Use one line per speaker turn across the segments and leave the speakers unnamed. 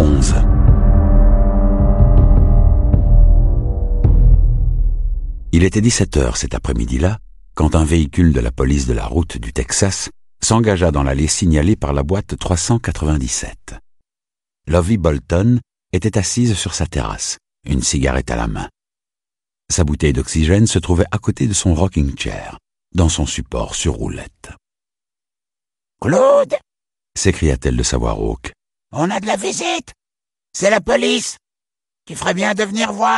11. Il était 17h cet après-midi-là, quand un véhicule de la police de la route du Texas s'engagea dans l'allée signalée par la boîte 397. Lovie Bolton était assise sur sa terrasse, une cigarette à la main. Sa bouteille d'oxygène se trouvait à côté de son rocking chair, dans son support sur roulette.
« Claude !»
s'écria-t-elle de sa voix rauque.
« On a de la visite! C'est la police! Tu ferais bien de venir voir! »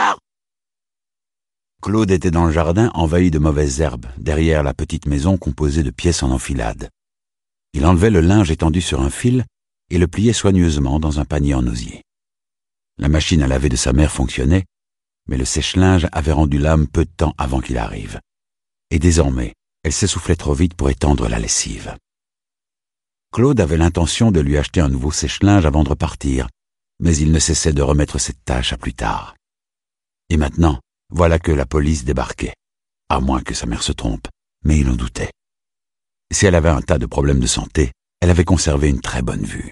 Claude était dans le jardin envahi de mauvaises herbes, derrière la petite maison composée de pièces en enfilade. Il enlevait le linge étendu sur un fil et le pliait soigneusement dans un panier en osier. La machine à laver de sa mère fonctionnait, mais le sèche-linge avait rendu l'âme peu de temps avant qu'il arrive. Et désormais, elle s'essoufflait trop vite pour étendre la lessive. Claude avait l'intention de lui acheter un nouveau sèche-linge avant de repartir, mais il ne cessait de remettre cette tâche à plus tard. Et maintenant, voilà que la police débarquait, à moins que sa mère se trompe, mais il en doutait. Si elle avait un tas de problèmes de santé, elle avait conservé une très bonne vue.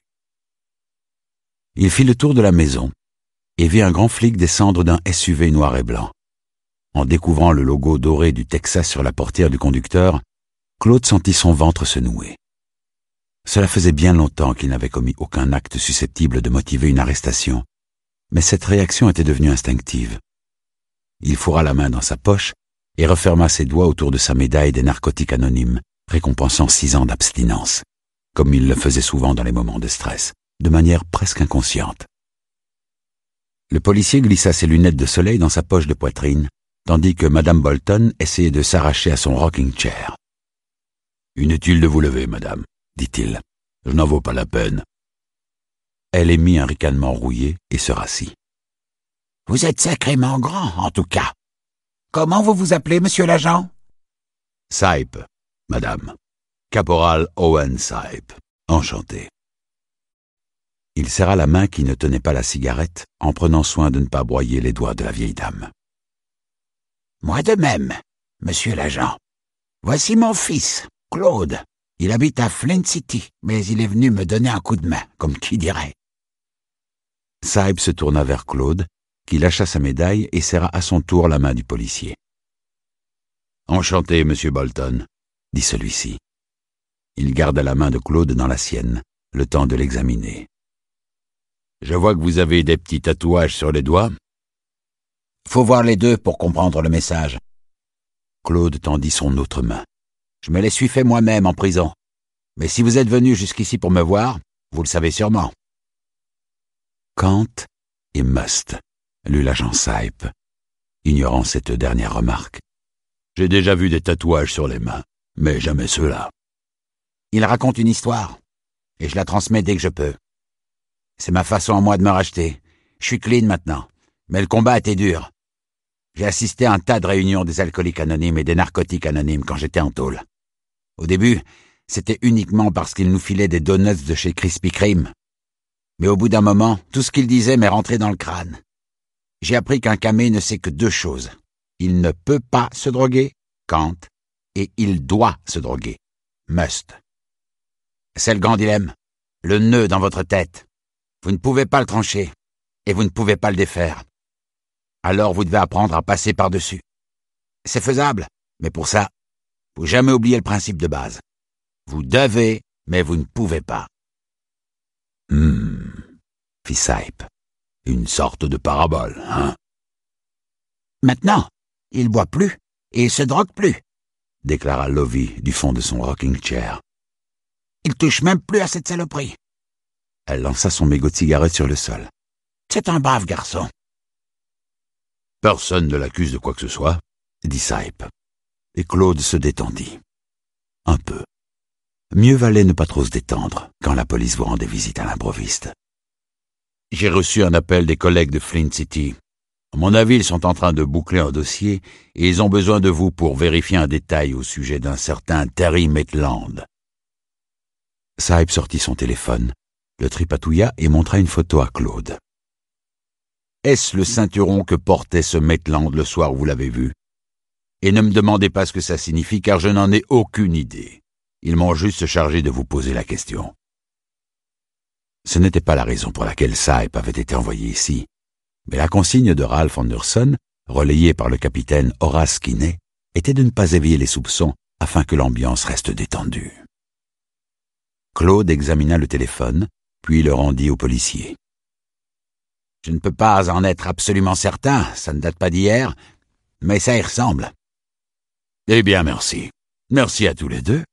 Il fit le tour de la maison et vit un grand flic descendre d'un SUV noir et blanc. En découvrant le logo doré du Texas sur la portière du conducteur, Claude sentit son ventre se nouer. Cela faisait bien longtemps qu'il n'avait commis aucun acte susceptible de motiver une arrestation, mais cette réaction était devenue instinctive. Il fourra la main dans sa poche et referma ses doigts autour de sa médaille des narcotiques anonymes, récompensant 6 ans d'abstinence, comme il le faisait souvent dans les moments de stress, de manière presque inconsciente. Le policier glissa ses lunettes de soleil dans sa poche de poitrine, tandis que Madame Bolton essayait de s'arracher à son rocking chair. « Inutile de vous lever, madame, » dit-il. « Je n'en vaux pas la peine. » Elle émit un ricanement rouillé et se rassit.
« Vous êtes sacrément grand, en tout cas. Comment vous vous appelez, monsieur l'agent? »«
Sipe, madame. Caporal Owen Sipe. Enchanté. » Il serra la main qui ne tenait pas la cigarette, en prenant soin de ne pas broyer les doigts de la vieille dame.
« Moi de même, monsieur l'agent. Voici mon fils, Claude. Il habite à Flint City, mais il est venu me donner un coup de main, comme qui dirait. »
Sipe se tourna vers Claude, qui lâcha sa médaille et serra à son tour la main du policier. « Enchanté, monsieur Bolton, » dit celui-ci. Il garda la main de Claude dans la sienne, le temps de l'examiner. « Je vois que vous avez des petits tatouages sur les doigts. »
« Faut voir les deux pour comprendre le message. »
Claude tendit son autre main.
« Je me les suis fait moi-même en prison. Mais si vous êtes venu jusqu'ici pour me voir, vous le savez sûrement. »
« Kant et Must », lut l'agent Sipe, ignorant cette dernière remarque. « J'ai déjà vu des tatouages sur les mains, mais jamais ceux-là. »
Il raconte une histoire, et je la transmets dès que je peux. C'est ma façon à moi de me racheter. Je suis clean maintenant, mais le combat était dur. J'ai assisté à un tas de réunions des alcooliques anonymes et des narcotiques anonymes quand j'étais en tôle. Au début, c'était uniquement parce qu'ils nous filaient des donuts de chez Krispy Kreme. Mais au bout d'un moment, tout ce qu'ils disaient m'est rentré dans le crâne. J'ai appris qu'un camé ne sait que 2 choses. Il ne peut pas se droguer, Kant, et il doit se droguer, Must. C'est le grand dilemme, le nœud dans votre tête. Vous ne pouvez pas le trancher, et vous ne pouvez pas le défaire. Alors vous devez apprendre à passer par-dessus. C'est faisable, mais pour ça, faut jamais oublier le principe de base. Vous devez, mais vous ne pouvez pas.
Fit Sipe. Une sorte de parabole, hein?
Maintenant, il boit plus, et il se drogue plus,
déclara Lovie du fond de son rocking chair.
Il touche même plus à cette saloperie.
Elle lança son mégot de cigarette sur le sol.
C'est un brave garçon.
Personne ne l'accuse de quoi que ce soit, dit Sipe. Et Claude se détendit. Un peu. Mieux valait ne pas trop se détendre quand la police vous rendait visite à l'improviste. J'ai reçu un appel des collègues de Flint City. À mon avis, ils sont en train de boucler un dossier et ils ont besoin de vous pour vérifier un détail au sujet d'un certain Terry Maitland. Sipe sortit son téléphone, le tripatouilla et montra une photo à Claude. Est-ce le ceinturon que portait ce Maitland le soir où vous l'avez vu? Et ne me demandez pas ce que ça signifie, car je n'en ai aucune idée. Ils m'ont juste chargé de vous poser la question. Ce n'était pas la raison pour laquelle Saip avait été envoyé ici, mais la consigne de Ralph Anderson, relayée par le capitaine Horace Kinney, était de ne pas éveiller les soupçons afin que l'ambiance reste détendue. Claude examina le téléphone, puis le rendit au policier.
Je ne peux pas en être absolument certain, ça ne date pas d'hier, mais ça y ressemble.
Eh bien, merci. Merci à tous les deux.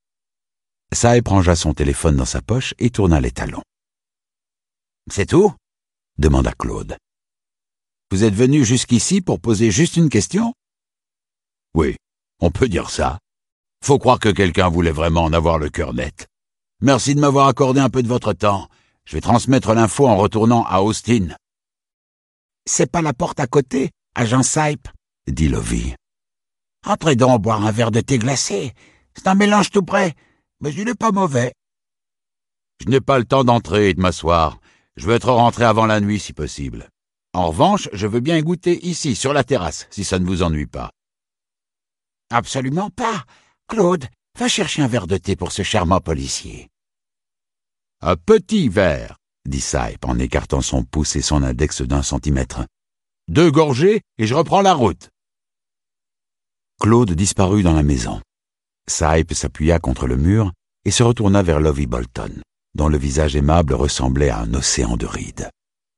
Saip rangea son téléphone dans sa poche et tourna les talons.
C'est tout?
Demanda Claude.
Vous êtes venu jusqu'ici pour poser juste une question?
Oui, on peut dire ça. Faut croire que quelqu'un voulait vraiment en avoir le cœur net.
Merci de m'avoir accordé un peu de votre temps. Je vais transmettre l'info en retournant à Austin. C'est pas la porte à côté, agent Saip,
dit Lovie.
Entrez donc boire un verre de thé glacé. C'est un mélange tout prêt, mais il n'est pas mauvais.
Je n'ai pas le temps d'entrer et de m'asseoir. Je veux être rentré avant la nuit si possible. En revanche, je veux bien goûter ici, sur la terrasse, si ça ne vous ennuie pas.
Absolument pas. Claude, va chercher un verre de thé pour ce charmant policier.
Un petit verre, dit Saip en écartant son pouce et son index d'1 centimètre. 2 gorgées et je reprends la route. Claude disparut dans la maison. Saip s'appuya contre le mur et se retourna vers Lovie Bolton, dont le visage aimable ressemblait à un océan de rides.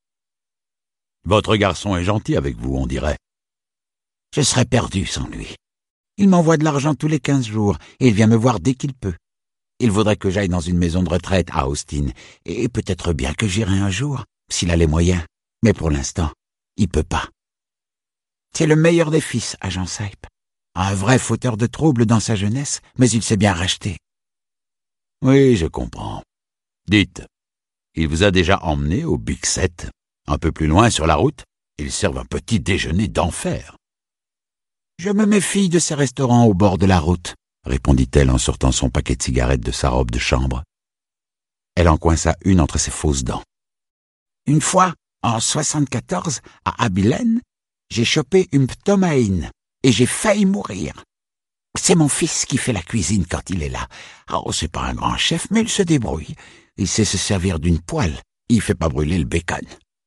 Votre garçon est gentil avec vous, on dirait.
Je serais perdu sans lui. Il m'envoie de l'argent tous les 15 jours et il vient me voir dès qu'il peut. Il voudrait que j'aille dans une maison de retraite à Austin et peut-être bien que j'irai un jour, s'il a les moyens. Mais pour l'instant, il peut pas. C'est le meilleur des fils, agent Saip. Un vrai fauteur de troubles dans sa jeunesse, mais il s'est bien racheté.
Oui, je comprends. Dites, il vous a déjà emmené au Big Set, un peu plus loin sur la route? Ils servent un petit déjeuner d'enfer.
Je me méfie de ces restaurants au bord de la route,
répondit-elle en sortant son paquet de cigarettes de sa robe de chambre. Elle en coinça une entre ses fausses dents.
Une fois, en 74, à Abilene, j'ai chopé une ptomaïne et j'ai failli mourir. C'est mon fils qui fait la cuisine quand il est là. Oh, c'est pas un grand chef, mais il se débrouille. Il sait se servir d'une poêle. Il fait pas brûler le bacon.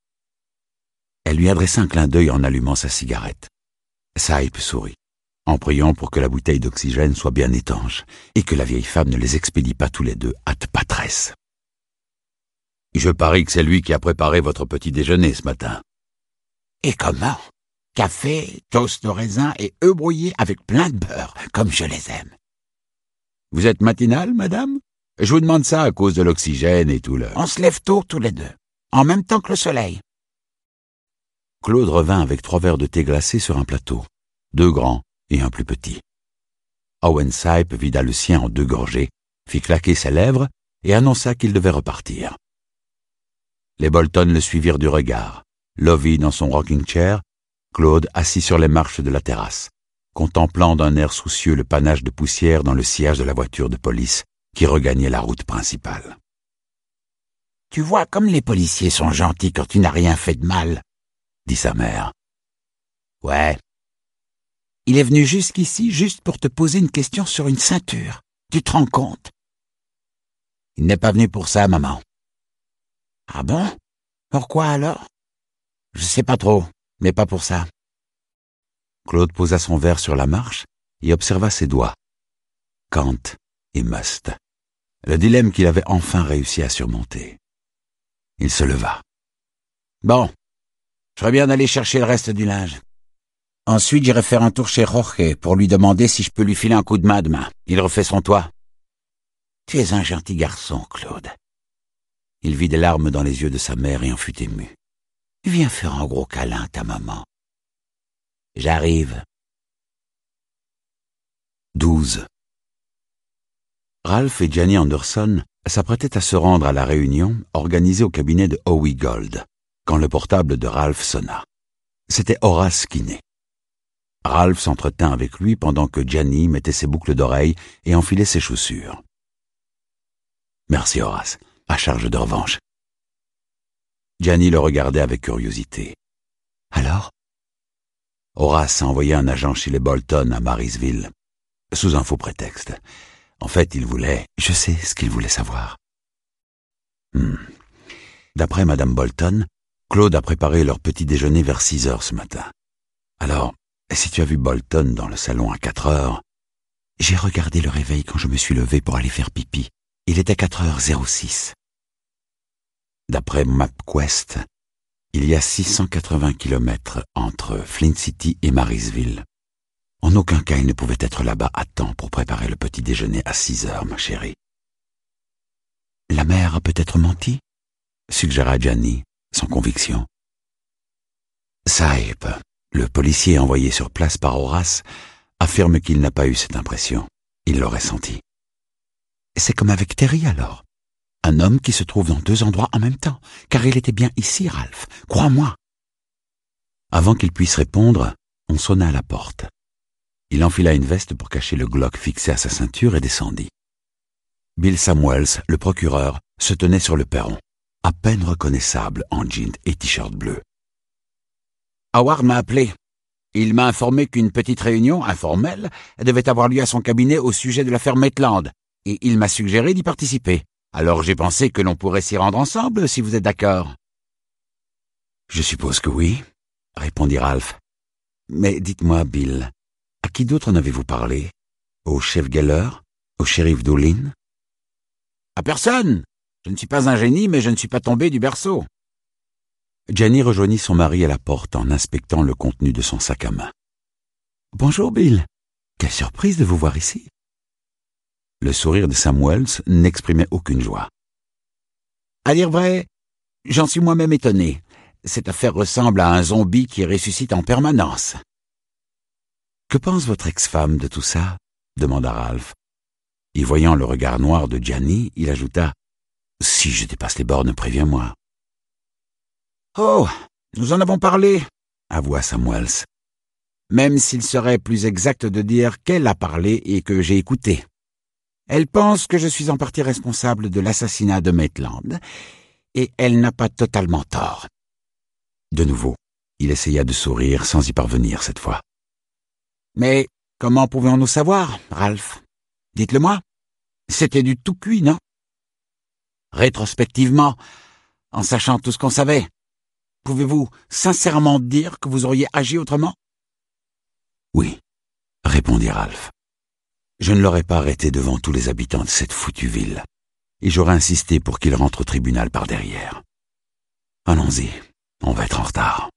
Elle lui adressa un clin d'œil en allumant sa cigarette. Saip sourit, en priant pour que la bouteille d'oxygène soit bien étanche et que la vieille femme ne les expédie pas tous les deux hâte patresse. Je parie que c'est lui qui a préparé votre petit déjeuner ce matin.
Et comment? Café, toast au raisin et œufs brouillés avec plein de beurre, comme je les aime.
Vous êtes matinale, madame? Je vous demande ça à cause de l'oxygène et tout le...
On se lève tôt tous les deux, en même temps que le soleil.
Claude revint avec 3 verres de thé glacé sur un plateau, 2 grands et un plus petit. Owen Saip vida le sien en 2 gorgées, fit claquer ses lèvres et annonça qu'il devait repartir. Les Bolton le suivirent du regard, Lovie dans son rocking chair, Claude assis sur les marches de la terrasse, contemplant d'un air soucieux le panache de poussière dans le sillage de la voiture de police qui regagnait la route principale.
« Tu vois comme les policiers sont gentils quand tu n'as rien fait de mal, » dit sa mère. « Ouais. Il est venu jusqu'ici juste pour te poser une question sur une ceinture. Tu te rends compte? » « Il n'est pas venu pour ça, maman. »« Ah bon? Pourquoi alors? »« Je sais pas trop, mais pas pour ça. »
Claude posa son verre sur la marche et observa ses doigts. Kant et Must. Le dilemme qu'il avait enfin réussi à surmonter. Il se leva.
« Bon, je ferais bien d'aller chercher le reste du linge. Ensuite, j'irai faire un tour chez Jorge pour lui demander si je peux lui filer un coup de main demain. Il refait son toit. » « Tu es un gentil garçon, Claude. » Il vit des larmes dans les yeux de sa mère et en fut ému. « Viens faire un gros câlin à ta maman. »« J'arrive. »
12. Ralph et Gianni Anderson s'apprêtaient à se rendre à la réunion organisée au cabinet de Howie Gold, quand le portable de Ralph sonna. C'était Horace Kinney. Ralph s'entretint avec lui pendant que Gianni mettait ses boucles d'oreilles et enfilait ses chaussures. Merci Horace, à charge de revanche. Gianni le regardait avec curiosité. Alors? Horace a envoyé un agent chez les Bolton à Marysville, sous un faux prétexte. En fait, il voulait... Je sais ce qu'il voulait savoir. D'après Madame Bolton, Claude a préparé leur petit déjeuner vers 6 heures ce matin. Alors, si tu as vu Bolton dans le salon à 4 heures... J'ai regardé le réveil quand je me suis levé pour aller faire pipi. Il était 4h06. D'après MapQuest, il y a 680 kilomètres entre Flint City et Marysville. En aucun cas il ne pouvait être là-bas à temps pour préparer le petit déjeuner à 6 heures, ma chérie. La mère a peut-être menti, suggéra Gianni, sans conviction. Saip, le policier envoyé sur place par Horace, affirme qu'il n'a pas eu cette impression. Il l'aurait senti. C'est comme avec Terry alors. Un homme qui se trouve dans 2 endroits en même temps, car il était bien ici, Ralph, crois-moi. Avant qu'il puisse répondre, on sonna à la porte. Il enfila une veste pour cacher le Glock fixé à sa ceinture et descendit. Bill Samuels, le procureur, se tenait sur le perron, à peine reconnaissable en jean et t-shirt bleu.
Howard m'a appelé. Il m'a informé qu'une petite réunion informelle devait avoir lieu à son cabinet au sujet de l'affaire Maitland, et il m'a suggéré d'y participer. Alors j'ai pensé que l'on pourrait s'y rendre ensemble, si vous êtes d'accord.
Je suppose que oui, répondit Ralph. Mais dites-moi, Bill, à qui d'autre en avez-vous parlé? Au chef Geller? Au shérif Doolin?
À personne. Je ne suis pas un génie, mais je ne suis pas tombé du berceau.
Jenny rejoignit son mari à la porte en inspectant le contenu de son sac à main. « Bonjour, Bill. Quelle surprise de vous voir ici. » Le sourire de Samuels n'exprimait aucune joie.
« À dire vrai, j'en suis moi-même étonné. Cette affaire ressemble à un zombie qui ressuscite en permanence. »«
Que pense votre ex-femme de tout ça ?» demanda Ralph. Y voyant le regard noir de Gianni, il ajouta « Si je dépasse les bornes, préviens-moi. »
« Oh, nous en avons parlé, »
avoua Samuels.
« Même s'il serait plus exact de dire qu'elle a parlé et que j'ai écouté. Elle pense que je suis en partie responsable de l'assassinat de Maitland, et elle n'a pas totalement tort. »
De nouveau, il essaya de sourire sans y parvenir cette fois.
« Mais comment pouvions-nous savoir, Ralph? Dites-le-moi. C'était du tout cuit, non? Rétrospectivement, en sachant tout ce qu'on savait, pouvez-vous sincèrement dire que vous auriez agi autrement? »
Oui, répondit Ralph. Je ne l'aurais pas arrêté devant tous les habitants de cette foutue ville, et j'aurais insisté pour qu'il rentre au tribunal par derrière. Allons-y, on va être en retard.